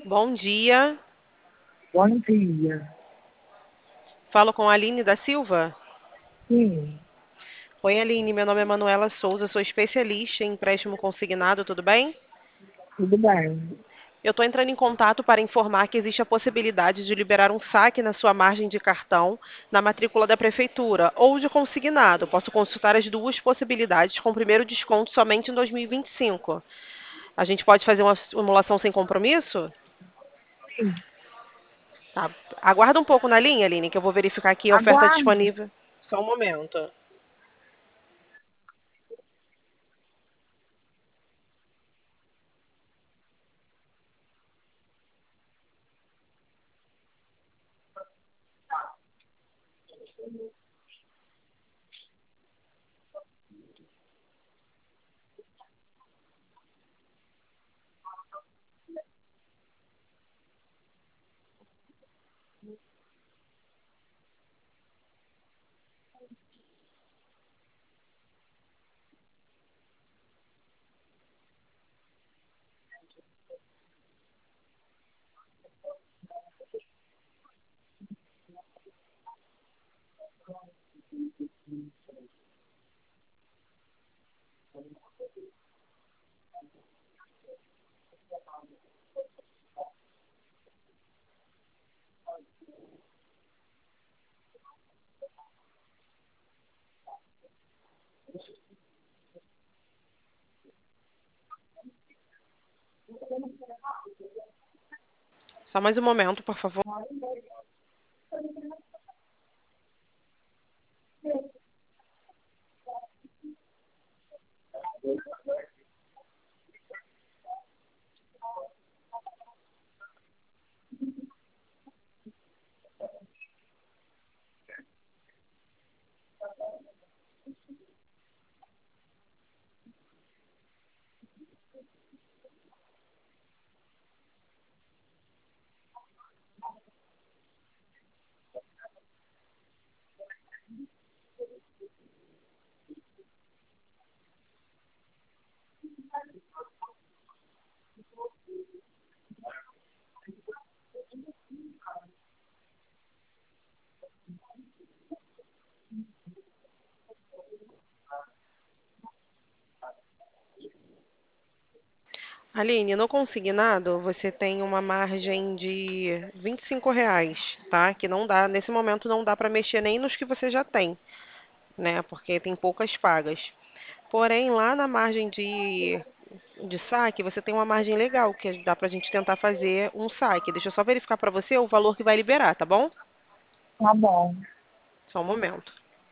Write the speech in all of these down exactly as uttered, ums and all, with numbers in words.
Bom dia. Bom dia. Falo com a Aline da Silva. Sim, Oi, Aline. Meu nome é Manuela Souza. Sou especialista em empréstimo consignado. Tudo bem? tudo bem. Eu estou entrando em contato para informar que existe a possibilidade de liberar um saque na sua margem de cartão na matrícula da prefeitura ou de consignado. Posso consultar as duas possibilidades com o primeiro desconto somente em dois mil e vinte e cinco. A gente pode fazer uma simulação sem compromisso? Sim, Tá. Aguarda um pouco na linha, Aline, que eu vou verificar aqui a oferta aguarde. disponível. Só um momento. Só mais um momento, por favor. Aline, no consignado você tem uma margem de vinte e cinco reais, tá? Que não dá, nesse momento não dá para mexer nem nos que você já tem, né? Porque tem poucas pagas. Porém, lá na margem de, de saque, você tem uma margem legal, que dá pra gente tentar fazer um saque. Deixa eu só verificar para você o valor que vai liberar, tá bom? Tá bom. Só um momento.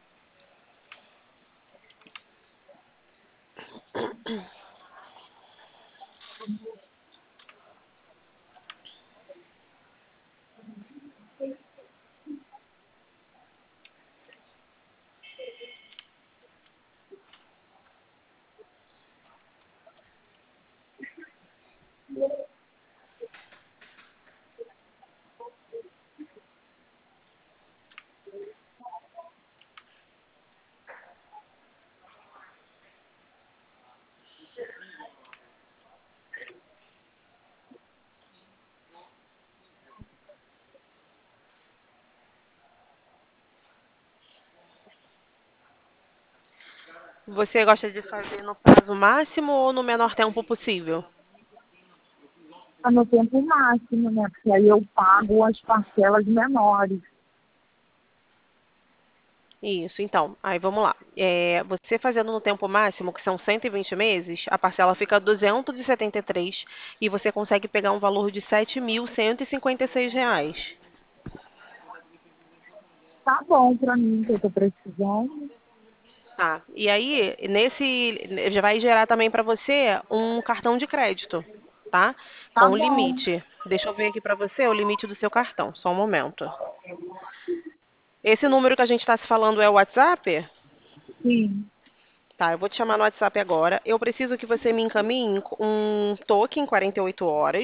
Você gosta de fazer no prazo máximo ou no menor tempo possível? Tá no tempo máximo, né? Porque aí eu pago as parcelas menores. Isso, então, aí vamos lá. É, você fazendo no tempo máximo, que são cento e vinte meses, a parcela fica duzentos e setenta e três e setenta e três e você consegue pegar um valor de sete mil cento e cinquenta e seis reais. Tá bom pra mim, que eu tô precisando. Tá. E aí, nesse já vai gerar também para você um cartão de crédito, tá? Tá Com bom. limite. Deixa eu ver aqui para você o limite do seu cartão. Só um momento. Esse número que a gente está se falando é o WhatsApp? Sim. Tá, eu vou te chamar no WhatsApp agora. Eu preciso que você me encaminhe um token em quarenta e oito horas,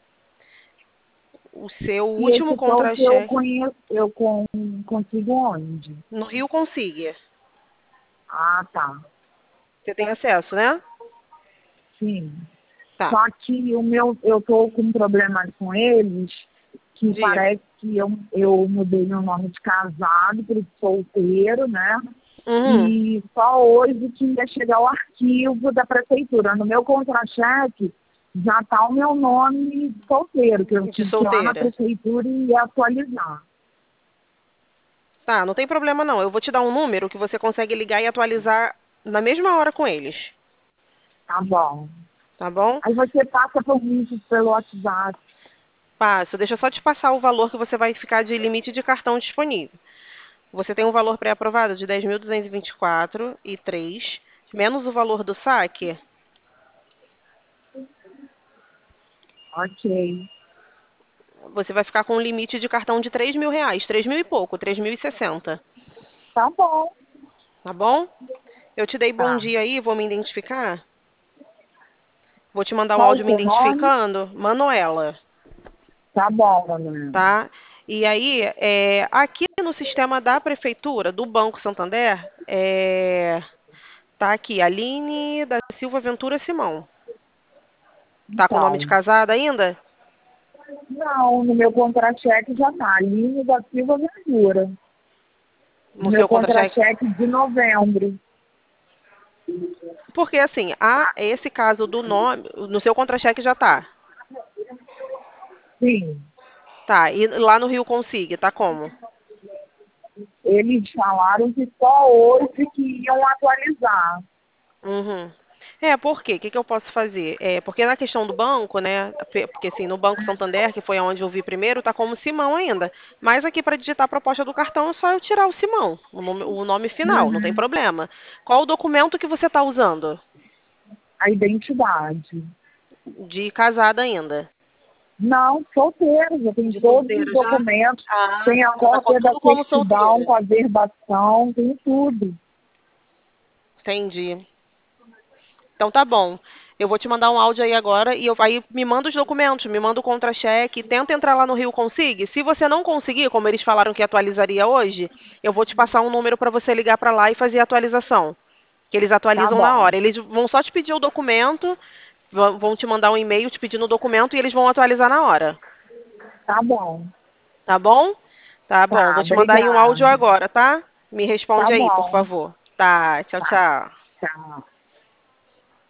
o seu E último esse toque eu contra-cheque conheço, eu com, consigo onde? no Rio Consiga. Ah, tá. Você tem acesso, né? Sim. Tá. Só que o meu, eu tô com um problema com eles, que Diga. parece que eu, eu mudei meu nome de casado para solteiro, né? Uhum. E só hoje que ia chegar o arquivo da prefeitura. No meu contra-cheque já está o meu nome de solteiro, que eu De tive que ir lá na solteira. prefeitura e ia atualizar. Tá, não tem problema não. Eu vou te dar um número que você consegue ligar e atualizar na mesma hora com eles. Tá bom. Tá bom? Aí você passa por mim pelo WhatsApp. Passo. Deixa eu só te passar o valor que você vai ficar de limite de cartão disponível. Você tem um valor pré-aprovado de dez mil duzentos e vinte e quatro e três, menos o valor do saque. Ok. Você vai ficar com um limite de cartão de três mil reais, três mil e pouco, três mil e sessenta. Tá bom. Tá bom? Eu te dei bom Tá. dia aí, vou me identificar. Vou te mandar um Qual o áudio me seu nome? identificando. Manuela, Tá bom, Manuela. tá? E aí, é, aqui no sistema da prefeitura, do Banco Santander, é, tá aqui, Aline da Silva Ventura Simão. Tá com o nome de Então, casada ainda? não, no meu contra-cheque já tá. Aline da Silva Ventura. No Meu seu contra-cheque? contra-cheque de novembro. Porque assim, há esse caso do nome, no seu contra-cheque já tá. Sim. Tá, e lá no Rio Consigue, tá como? Eles falaram que só hoje que iam atualizar. Uhum. É, por quê? O que que eu posso fazer? É, porque na questão do banco, né? pe- Porque assim, no Banco Santander, que foi onde eu vi primeiro, tá como Simão ainda. Mas aqui para digitar a proposta do cartão é só eu tirar o Simão, o nome, o nome final, não tem Uhum. problema. Qual o documento que você está usando? A identidade. De casada ainda. Não, solteiro, já tem De todos os solteira já? documentos, Ah, tem a tá, já tá co- cópia da tudo como certidão solteira. com a verbação, tem tudo. Entendi. Então tá bom. Eu vou te mandar um áudio aí agora e eu, aí me manda os documentos, me manda o contra-cheque, tenta entrar lá no Rio Consigue. Se você não conseguir, como eles falaram que atualizaria hoje, eu vou te passar um número para você ligar para lá e fazer a atualização, que eles Tá atualizam na bom, hora. Eles vão só te pedir o documento, vão vão te mandar um e-mail te pedindo o documento e eles vão atualizar na hora. tá bom. Tá bom? Tá bom. Tá, Vou te mandar aí um áudio obrigada. agora, tá? Me Tá responde aí, por bom. favor. Tá, tchau, Tá, tchau. tchau.